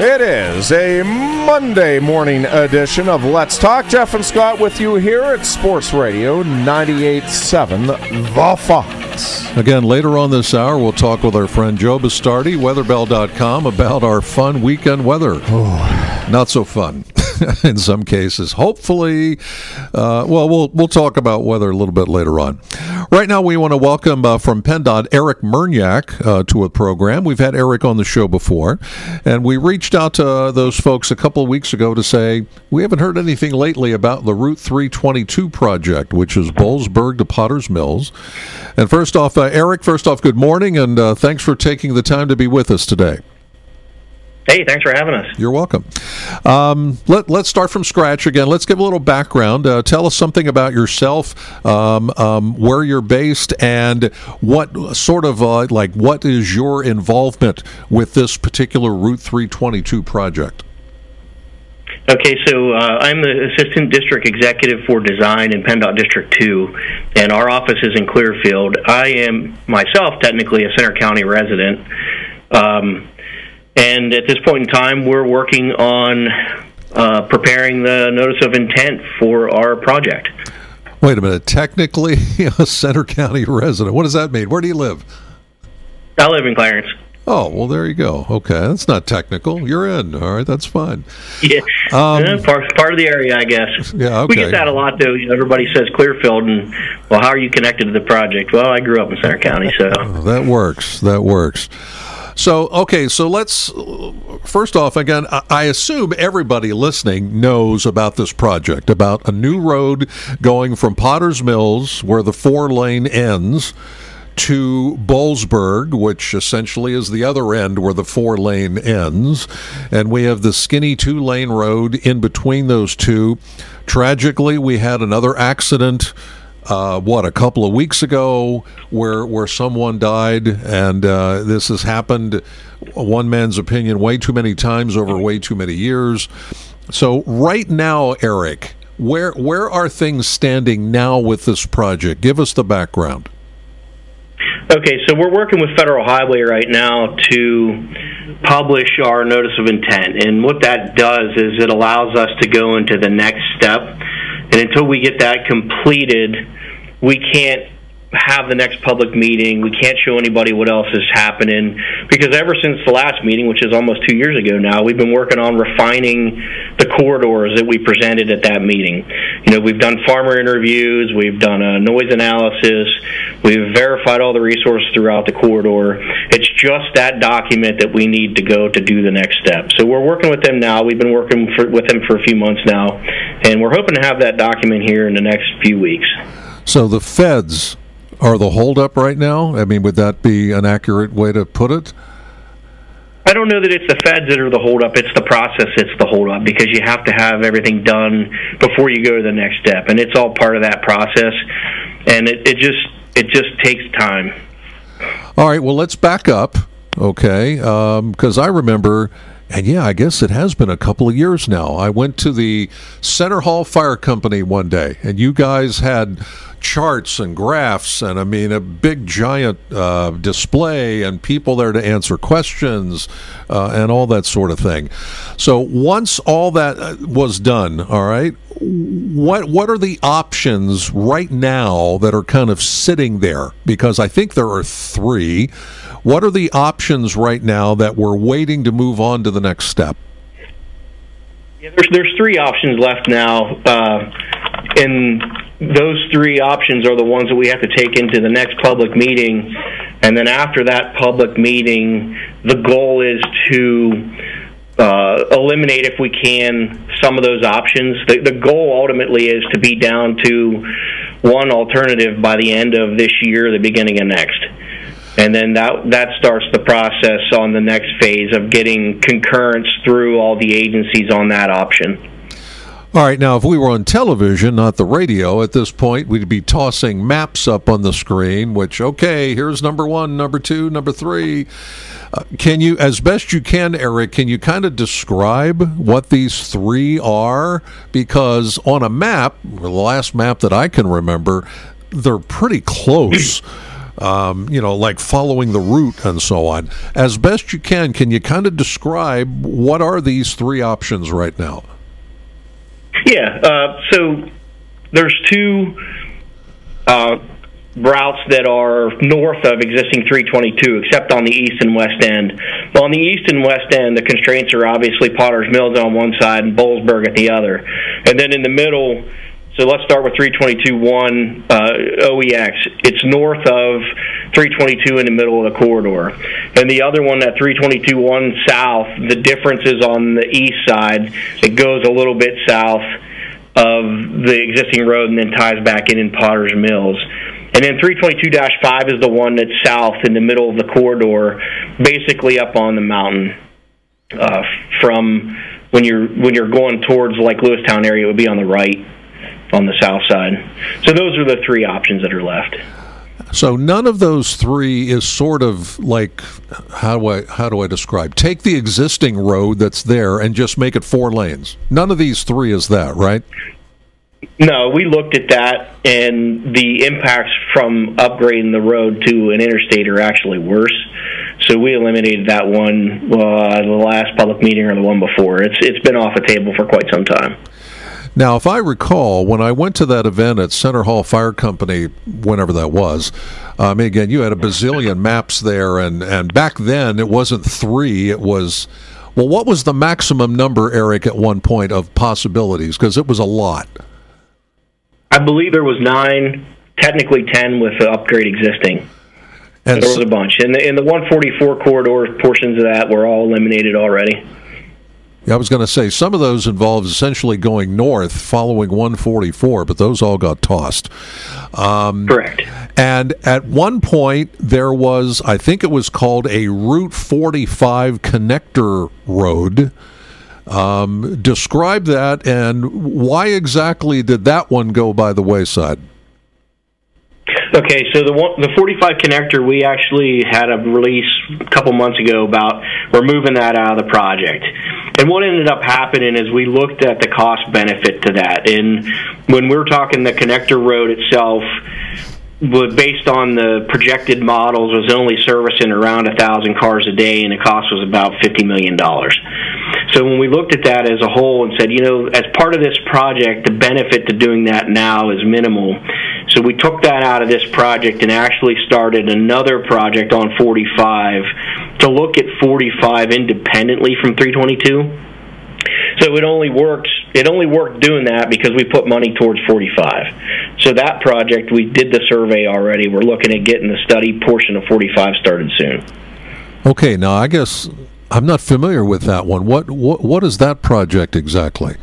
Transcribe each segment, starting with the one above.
It is a Monday morning edition of Let's Talk. Jeff and Scott with you here at Sports Radio 98.7 The Fox. Again, later on this hour, we'll talk with our friend Joe Bastardi, weatherbell.com, about our fun weekend weather. Not so fun in some cases. Hopefully, we'll talk about weather a little bit later on. Right now, we want to welcome from PennDOT Eric Murniak to a program. We've had Eric on the show before, and we reached out to those folks a couple of weeks ago to say, we haven't heard anything lately about the Route 322 project, which is Boalsburg to Potter's Mills. And first off, Eric, good morning, and thanks for taking the time to be with us today. Hey, thanks for having us. You're welcome. Let's start from scratch again. Let's give a little background. Tell us something about yourself, where you're based, and what sort of what is your involvement with this particular Route 322 project? Okay, so I'm the Assistant District Executive for Design in PennDOT District 2, and our office is in Clearfield. I am myself technically a Center County resident. And at this point in time, we're working on preparing the notice of intent for our project. Wait a minute. Technically a Center County resident. What does that mean? Where do you live? I live in Clarence. Oh, well, there you go. Okay, that's not technical. You're in. All right, that's fine. Yeah, part of the area, I guess. Yeah, okay. We get that a lot, though. Everybody says Clearfield, and, well, how are you connected to the project? Well, I grew up in Center County, so. Oh, that works. So, okay, so let's, first off, again, I assume everybody listening knows about this project, about a new road going from Potter's Mills, where the 4-lane ends, to Boalsburg, which essentially is the other end where the 4-lane ends. And we have the skinny 2-lane road in between those two. Tragically, we had another accident a couple of weeks ago where someone died, and this has happened, one man's opinion, way too many times over way too many years. So right now, Eric, where are things standing now with this project? Give us the background. Okay, so we're working with Federal Highway right now to publish our notice of intent, and what that does is it allows us to go into the next step. And until we get that completed, we can't have the next public meeting. We can't show anybody what else is happening, because ever since the last meeting, which is almost 2 years ago now, we've been working on refining the corridors that we presented at that meeting. You know, we've done farmer interviews, we've done a noise analysis, we've verified all the resources throughout the corridor. It's just that document that we need to go to do the next step. So we're working with them now. We've been working with them for a few months now, and we're hoping to have that document here in the next few weeks. So the feds are the holdup right now? I mean, would that be an accurate way to put it? I don't know that it's the feds that are the holdup. It's the process that's the holdup, because you have to have everything done before you go to the next step, and it's all part of that process. And it just takes time. All right. Well, let's back up, okay? Because I remember. And yeah, I guess it has been a couple of years now. I went to the Center Hall Fire Company one day, and you guys had charts and graphs, and I mean a big giant display, and people there to answer questions and all that sort of thing. So once all that was done, all right, what are the options right now that are kind of sitting there? Because I think there are 3. What are the options right now that we're waiting to move on to the next step? Yeah, there's 3 options left now, and those 3 options are the ones that we have to take into the next public meeting. And then after that public meeting, the goal is to eliminate, if we can, some of those options. The goal ultimately is to be down to one alternative by the end of this year, the beginning of next. And then that starts the process on the next phase of getting concurrence through all the agencies on that option. All right, now if we were on television, not the radio, at this point, we'd be tossing maps up on the screen, which, okay, here's number 1, number 2, number 3. Can you, as best you can, Eric, can you kind of describe what these 3 are? Because on a map, the last map that I can remember, they're pretty close. like following the route and so on. As best you can you kind of describe what are these three options right now? Yeah, so there's two routes that are north of existing 322, except on the east and west end. Well, on the east and west end, the constraints are obviously Potter's Mills on one side and Boalsburg at the other. And then in the middle, so let's start with 322-1 OEX. It's north of 322 in the middle of the corridor. And the other one, that 322-1 south, the difference is on the east side. It goes a little bit south of the existing road and then ties back in Potter's Mills. And then 322-5 is the one that's south in the middle of the corridor, basically up on the mountain. From when you're going towards like Lewistown area, it would be on the right, on the south side. So those are the three options that are left. So none of those three is sort of like, how do I describe? Take the existing road that's there and just make it 4 lanes. None of these three is that, right? No, we looked at that, and the impacts from upgrading the road to an interstate are actually worse. So we eliminated that one, the last public meeting or the one before. It's been off the table for quite some time. Now, if I recall, when I went to that event at Center Hall Fire Company, whenever that was, again, you had a bazillion maps there, and back then it wasn't 3, it was, well, what was the maximum number, Eric, at one point of possibilities? Because it was a lot. I believe there was 9, technically 10 with the upgrade existing. And there was a bunch. And the 144 corridor portions of that were all eliminated already. I was going to say, some of those involved essentially going north following 144, but those all got tossed. Correct. And at one point, there was, I think it was called a Route 45 connector road. Describe that, and why exactly did that one go by the wayside? Okay, so the 45 connector, we actually had a release a couple months ago about we're moving that out of the project. And what ended up happening is we looked at the cost benefit to that. And when we're talking the connector road itself, based on the projected models, was only servicing around 1,000 cars a day, and the cost was about $50 million. So when we looked at that as a whole and said, as part of this project, the benefit to doing that now is minimal. So we took that out of this project and actually started another project on 45 to look at 45 independently from 322. So it only worked doing that because we put money towards 45. So that project, we did the survey already. We're looking at getting the study portion of 45 started soon. Okay, now I guess I'm not familiar with that one. What is that project exactly?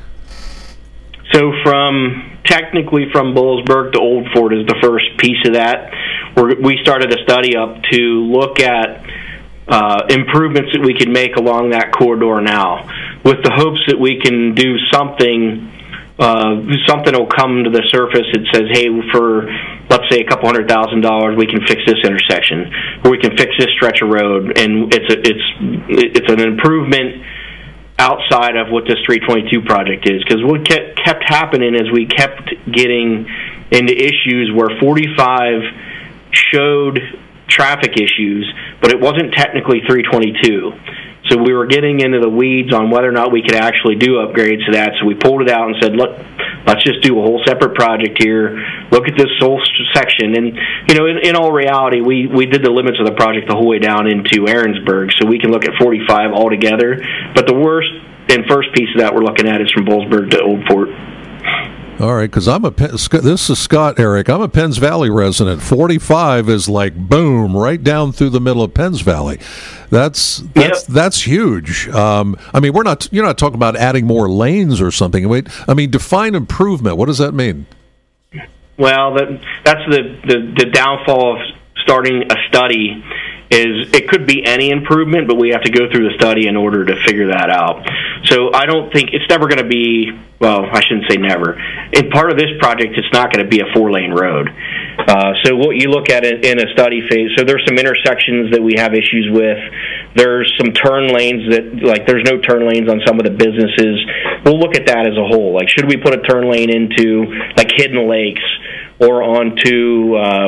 So technically from Boalsburg to Old Fort is the first piece of that. We started a study up to look at improvements that we can make along that corridor now, with the hopes that we can do something will come to the surface that says, hey, for, let's say, $200,000, we can fix this intersection, or we can fix this stretch of road, and it's an improvement outside of what this 322 project is. Because what kept happening is we kept getting into issues where 45 showed traffic issues, but it wasn't technically 322. So we were getting into the weeds on whether or not we could actually do upgrades to that. So we pulled it out and said, look, let's just do a whole separate project here. Look at this whole section. And, in all reality, we did the limits of the project the whole way down into Aaronsburg, so we can look at 45 altogether. But the worst and first piece of that we're looking at is from Boalsburg to Old Fort. All right, because this is Scott, Eric. I'm a Penns Valley resident. 45 is like boom, right down through the middle of Penns Valley. That's huge. You're not talking about adding more lanes or something. Define improvement. What does that mean? Well, that's the downfall of starting a study. Is it could be any improvement, but we have to go through the study in order to figure that out. So I don't think it's never going to be, well, I shouldn't say never. In part of this project, it's not going to be a 4-lane road. So what you look at in a study phase, so there's some intersections that we have issues with. There's some turn lanes that, there's no turn lanes on some of the businesses. We'll look at that as a whole. Should we put a turn lane into, Hidden Lakes or onto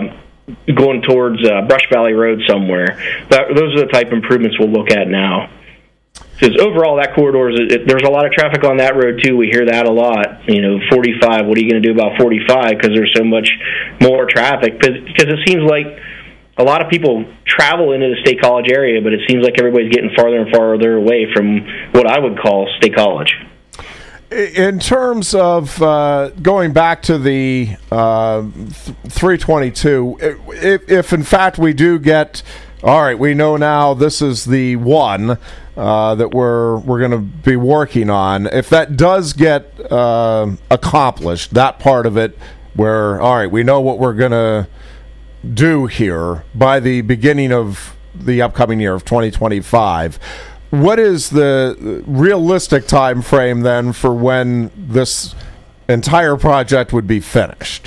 going towards Brush Valley Road somewhere. Those are the type of improvements we'll look at now. Because overall, that corridor, there's a lot of traffic on that road, too. We hear that a lot. 45, what are you going to do about 45? Because there's so much more traffic. Because it seems like a lot of people travel into the State College area, but it seems like everybody's getting farther and farther away from what I would call State College. In terms of going back to the 322, if in fact we do get, all right, we know now this is the one that we're going to be working on. If that does get accomplished, that part of it, where all right, we know what we're going to do here by the beginning of the upcoming year of 2025. What is the realistic time frame then for when this entire project would be finished?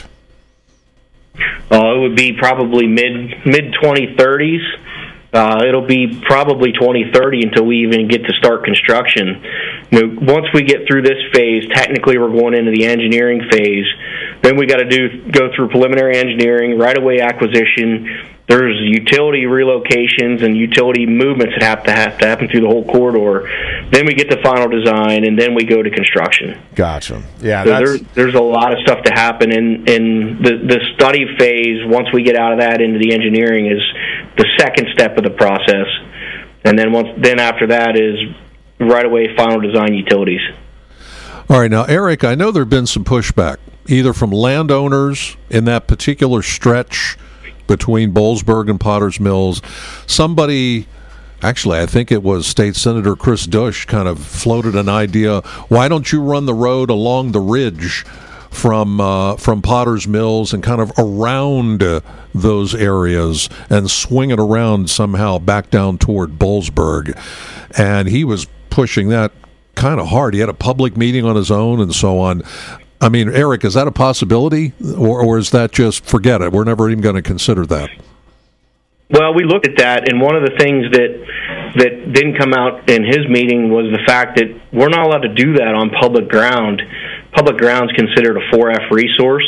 It would be probably mid 2030s. It'll be probably 2030 until we even get to start construction. Once we get through this phase, technically we're going into the engineering phase. Then we got to go through preliminary engineering, right-of-way acquisition. There's utility relocations and utility movements that have to happen through the whole corridor. Then we get to final design, and then we go to construction. Gotcha. Yeah, so there's a lot of stuff to happen, and the study phase, once we get out of that into the engineering, is the second step of the process. And then after that is right away final design utilities. All right, now, Eric, I know there have been some pushback, either from landowners in that particular stretch between Boalsburg and Potter's Mills. Somebody, actually, I think it was State Senator Chris Dush, kind of floated an idea, why don't you run the road along the ridge from Potter's Mills and kind of around those areas and swing it around somehow back down toward Boalsburg. And he was pushing that kind of hard. He had a public meeting on his own and so on. I mean, Eric, is that a possibility, or is that just forget it? We're never even going to consider that. Well, we looked at that, and one of the things that didn't come out in his meeting was the fact that we're not allowed to do that on public ground. Public ground's considered a 4F resource,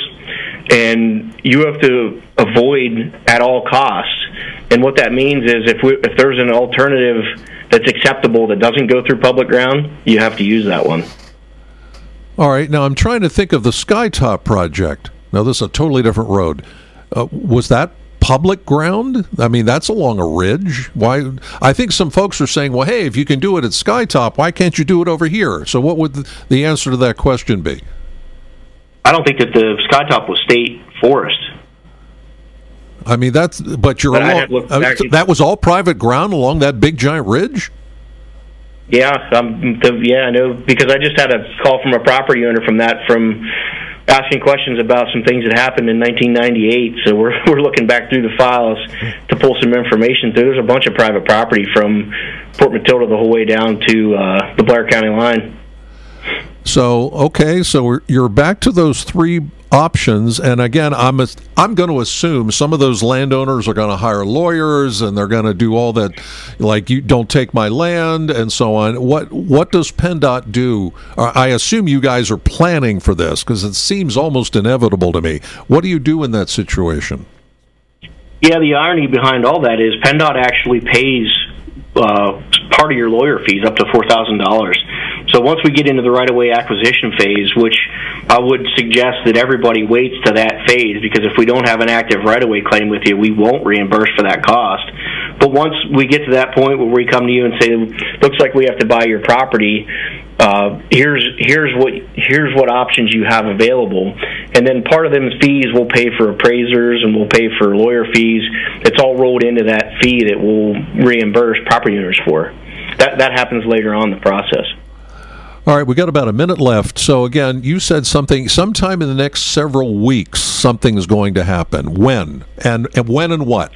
and you have to avoid at all costs. And what that means is if there's an alternative that's acceptable that doesn't go through public ground, you have to use that one. All right, now I'm trying to think of the Skytop project. Now, this is a totally different road. Was that public ground? I mean, that's along a ridge. Why? I think some folks are saying, well, hey, if you can do it at Skytop, why can't you do it over here? So what would the answer to that question be? I don't think that the Skytop was state forest. I mean, that was all private ground along that big giant ridge? Yeah, I know, because I just had a call from a property owner from asking questions about some things that happened in 1998. So we're looking back through the files to pull some information through. There's a bunch of private property from Port Matilda the whole way down to the Blair County line. So, okay, so you're back to those three options, and again, I'm going to assume some of those landowners are going to hire lawyers, and they're going to do all that, like, you don't take my land, and so on. What does PennDOT do? I assume you guys are planning for this, because it seems almost inevitable to me. What do you do in that situation? Yeah, the irony behind all that is PennDOT actually pays part of your lawyer fees up to $4,000. So once we get into the right-of-way acquisition phase, which I would suggest that everybody waits to that phase, because if we don't have an active right-of-way claim with you, we won't reimburse for that cost. But once we get to that point where we come to you and say, looks like we have to buy your property, here's what options you have available, and then part of them fees will pay for appraisers and we'll pay for lawyer fees. It's all rolled into that fee that we'll reimburse property owners for. That happens later on in the process. All right, we got about a minute left. So again, you said sometime in the next several weeks, something is going to happen. When? And when and what?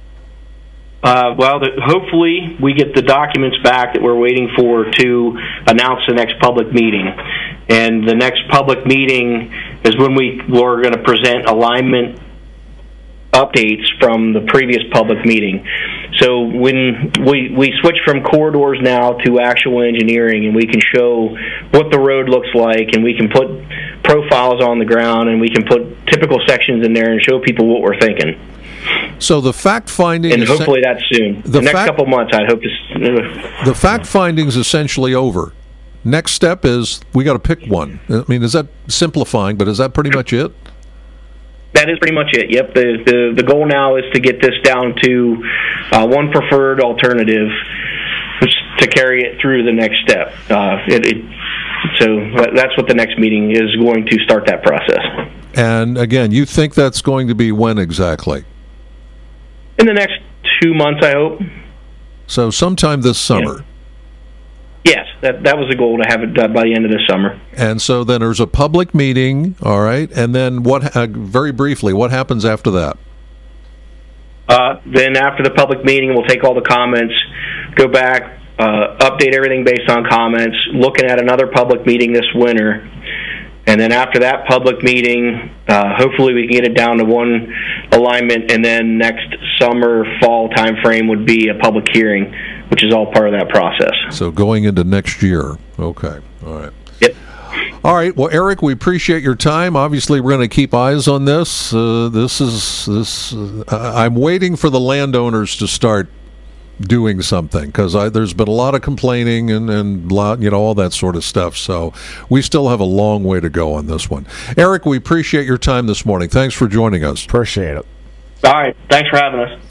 Hopefully we get the documents back that we're waiting for to announce the next public meeting. And the next public meeting is when we're going to present alignment updates from the previous public meeting. So when we switch from corridors now to actual engineering, and we can show what the road looks like, and we can put profiles on the ground, and we can put typical sections in there and show people what we're thinking. So the fact finding, and hopefully that's soon. The next couple months, I hope the fact finding is essentially over. Next step is we got to pick one. I mean, is that simplifying? But is that pretty much it? That is pretty much it. Yep. The goal now is to get this down to one preferred alternative to carry it through the next step. So that's what the next meeting is going to start that process. And again, you think that's going to be when exactly? In the next 2 months, I hope. So sometime this summer. Yes, that was the goal, to have it done by the end of the summer. And so then there's a public meeting, all right, and then what? Very briefly, what happens after that? Then after the public meeting, we'll take all the comments, go back, update everything based on comments, looking at another public meeting this winter. And then after that public meeting, hopefully we can get it down to one alignment, and then next summer, fall time frame would be a public hearing, which is all part of that process. So going into next year. Okay. All right. Yep. All right. Well, Eric, we appreciate your time. Obviously, we're going to keep eyes on this. I'm waiting for the landowners to start doing something, because there's been a lot of complaining and all that sort of stuff. So we still have a long way to go on this one. Eric, we appreciate your time this morning. Thanks for joining us. Appreciate it. All right. Thanks for having us.